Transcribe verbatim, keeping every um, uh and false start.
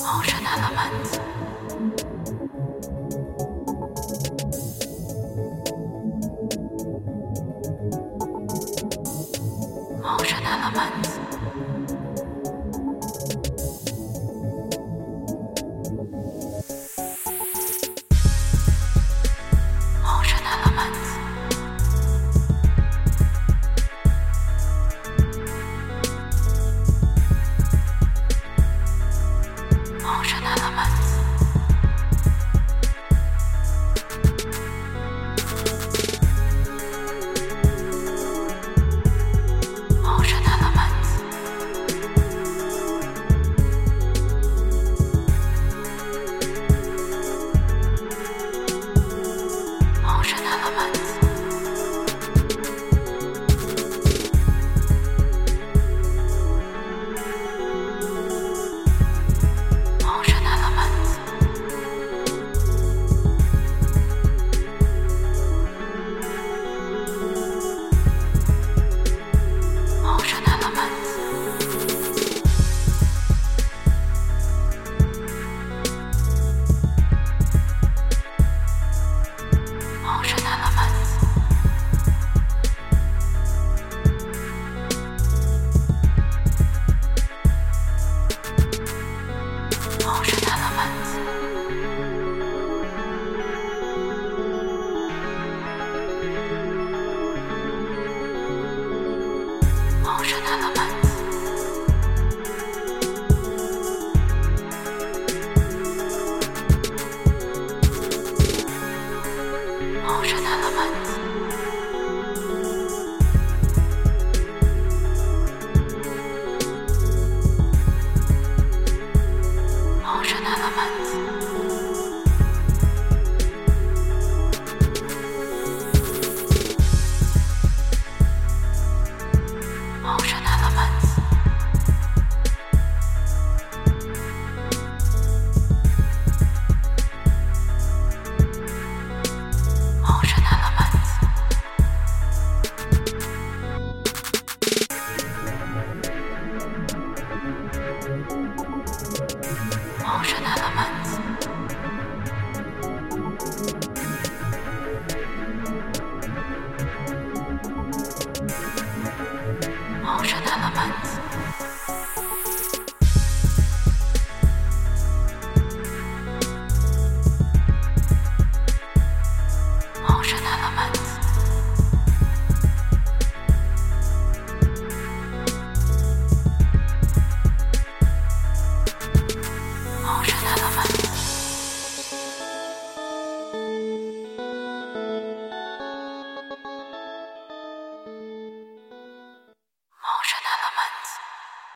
Motion elements. Motion elements. Motion elements. Motion elements. Motion elements. Motion elements. Motion elements. Motion elements. Motion elements. Motion elements. Motion elements. Motion elements. Motion elements. Motion elements. Motion elements. Motion elements.